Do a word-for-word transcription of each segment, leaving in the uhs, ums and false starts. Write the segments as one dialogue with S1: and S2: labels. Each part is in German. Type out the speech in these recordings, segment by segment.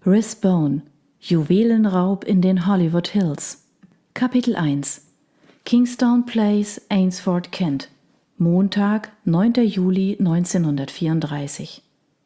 S1: Rathbone – Juwelenraub in den Hollywood Hills. Kapitel eins. Kingstown Place, Ainsford, Kent. Montag, neunter Juli neunzehnhundertvierunddreißig.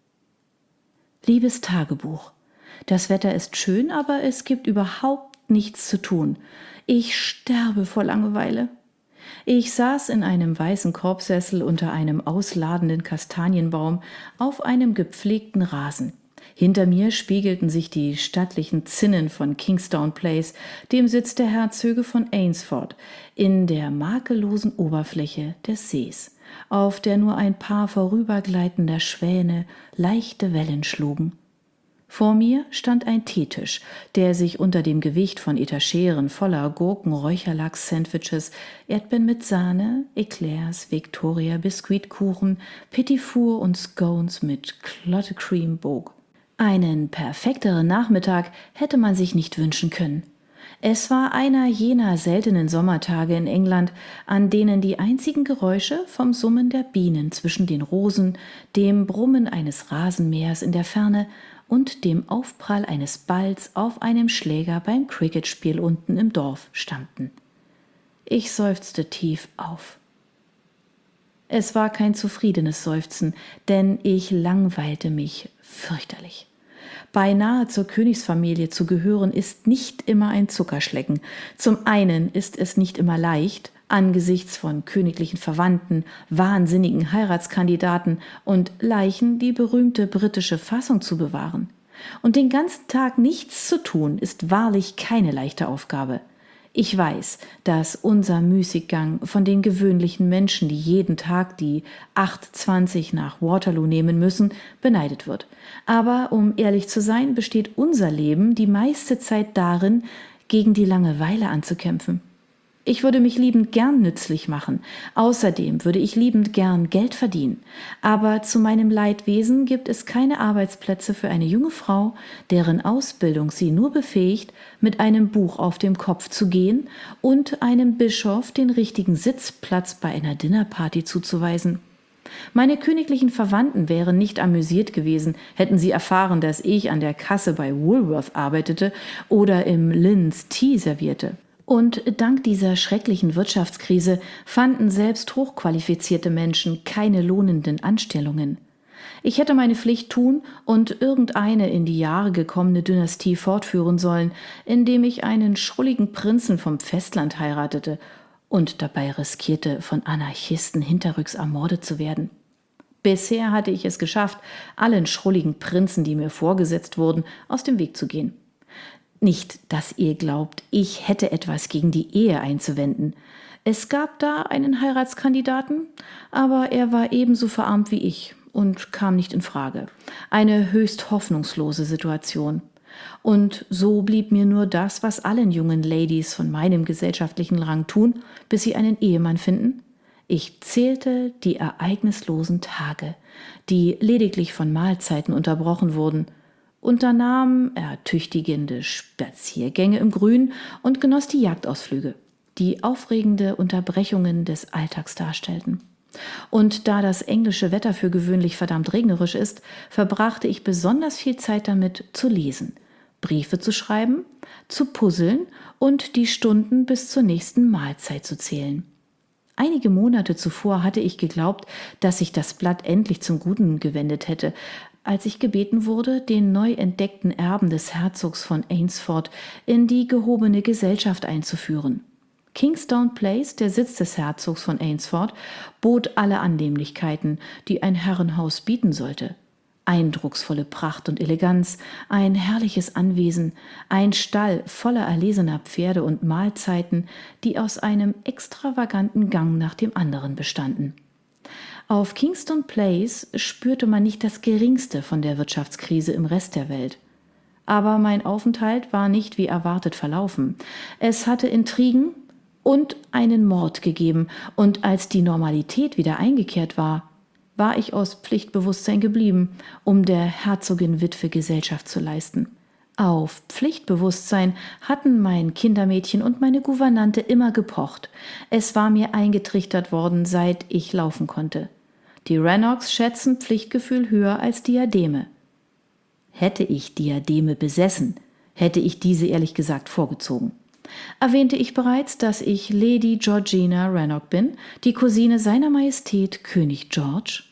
S1: Liebes Tagebuch, das Wetter ist schön, aber es gibt überhaupt nichts zu tun. Ich sterbe vor Langeweile. Ich saß in einem weißen Korbsessel unter einem ausladenden Kastanienbaum auf einem gepflegten Rasen. Hinter mir spiegelten sich die stattlichen Zinnen von Kingstown Place, dem Sitz der Herzöge von Ainsford, in der makellosen Oberfläche des Sees, auf der nur ein paar vorübergleitender Schwäne leichte Wellen schlugen. Vor mir stand ein Teetisch, der sich unter dem Gewicht von Etageren voller Gurken, Räucherlachs, Sandwiches, Erdbeeren mit Sahne, Eclairs, Victoria, Biskuitkuchen, Petit Four und Scones mit Clotted Cream bog. Einen perfekteren Nachmittag hätte man sich nicht wünschen können. Es war einer jener seltenen Sommertage in England, an denen die einzigen Geräusche vom Summen der Bienen zwischen den Rosen, dem Brummen eines Rasenmähers in der Ferne und dem Aufprall eines Balls auf einem Schläger beim Cricketspiel unten im Dorf stammten. Ich seufzte tief auf. Es war kein zufriedenes Seufzen, denn ich langweilte mich fürchterlich. Beinahe zur Königsfamilie zu gehören, ist nicht immer ein Zuckerschlecken. Zum einen ist es nicht immer leicht, angesichts von königlichen Verwandten, wahnsinnigen Heiratskandidaten und Leichen die berühmte britische Fassung zu bewahren. Und den ganzen Tag nichts zu tun, ist wahrlich keine leichte Aufgabe. Ich weiß, dass unser Müßiggang von den gewöhnlichen Menschen, die jeden Tag die acht zwanzig nach Waterloo nehmen müssen, beneidet wird. Aber um ehrlich zu sein, besteht unser Leben die meiste Zeit darin, gegen die Langeweile anzukämpfen. Ich würde mich liebend gern nützlich machen. Außerdem würde ich liebend gern Geld verdienen. Aber zu meinem Leidwesen gibt es keine Arbeitsplätze für eine junge Frau, deren Ausbildung sie nur befähigt, mit einem Buch auf dem Kopf zu gehen und einem Bischof den richtigen Sitzplatz bei einer Dinnerparty zuzuweisen. Meine königlichen Verwandten wären nicht amüsiert gewesen, hätten sie erfahren, dass ich an der Kasse bei Woolworth arbeitete oder im Lynn's Tea servierte. Und dank dieser schrecklichen Wirtschaftskrise fanden selbst hochqualifizierte Menschen keine lohnenden Anstellungen. Ich hätte meine Pflicht tun und irgendeine in die Jahre gekommene Dynastie fortführen sollen, indem ich einen schrulligen Prinzen vom Festland heiratete und dabei riskierte, von Anarchisten hinterrücks ermordet zu werden. Bisher hatte ich es geschafft, allen schrulligen Prinzen, die mir vorgesetzt wurden, aus dem Weg zu gehen. Nicht, dass ihr glaubt, ich hätte etwas gegen die Ehe einzuwenden. Es gab da einen Heiratskandidaten, aber er war ebenso verarmt wie ich und kam nicht in Frage. Eine höchst hoffnungslose Situation. Und so blieb mir nur das, was allen jungen Ladies von meinem gesellschaftlichen Rang tun, bis sie einen Ehemann finden. Ich zählte die ereignislosen Tage, die lediglich von Mahlzeiten unterbrochen wurden, unternahm ertüchtigende Spaziergänge im Grün und genoss die Jagdausflüge, die aufregende Unterbrechungen des Alltags darstellten. Und da das englische Wetter für gewöhnlich verdammt regnerisch ist, verbrachte ich besonders viel Zeit damit, zu lesen, Briefe zu schreiben, zu puzzeln und die Stunden bis zur nächsten Mahlzeit zu zählen. Einige Monate zuvor hatte ich geglaubt, dass sich das Blatt endlich zum Guten gewendet hätte, als ich gebeten wurde, den neu entdeckten Erben des Herzogs von Ainsford in die gehobene Gesellschaft einzuführen. Kingstown Place, der Sitz des Herzogs von Ainsford, bot alle Annehmlichkeiten, die ein Herrenhaus bieten sollte. Eindrucksvolle Pracht und Eleganz, ein herrliches Anwesen, ein Stall voller erlesener Pferde und Mahlzeiten, die aus einem extravaganten Gang nach dem anderen bestanden. Auf Kingstown Place spürte man nicht das Geringste von der Wirtschaftskrise im Rest der Welt. Aber mein Aufenthalt war nicht wie erwartet verlaufen. Es hatte Intrigen und einen Mord gegeben, und als die Normalität wieder eingekehrt war, war ich aus Pflichtbewusstsein geblieben, um der Herzogin Witwe Gesellschaft zu leisten. Auf Pflichtbewusstsein hatten mein Kindermädchen und meine Gouvernante immer gepocht. Es war mir eingetrichtert worden, seit ich laufen konnte. Die Rannocks schätzen Pflichtgefühl höher als Diademe. Hätte ich Diademe besessen, hätte ich diese ehrlich gesagt vorgezogen. Erwähnte ich bereits, dass ich Lady Georgina Rannoch bin, die Cousine seiner Majestät König George?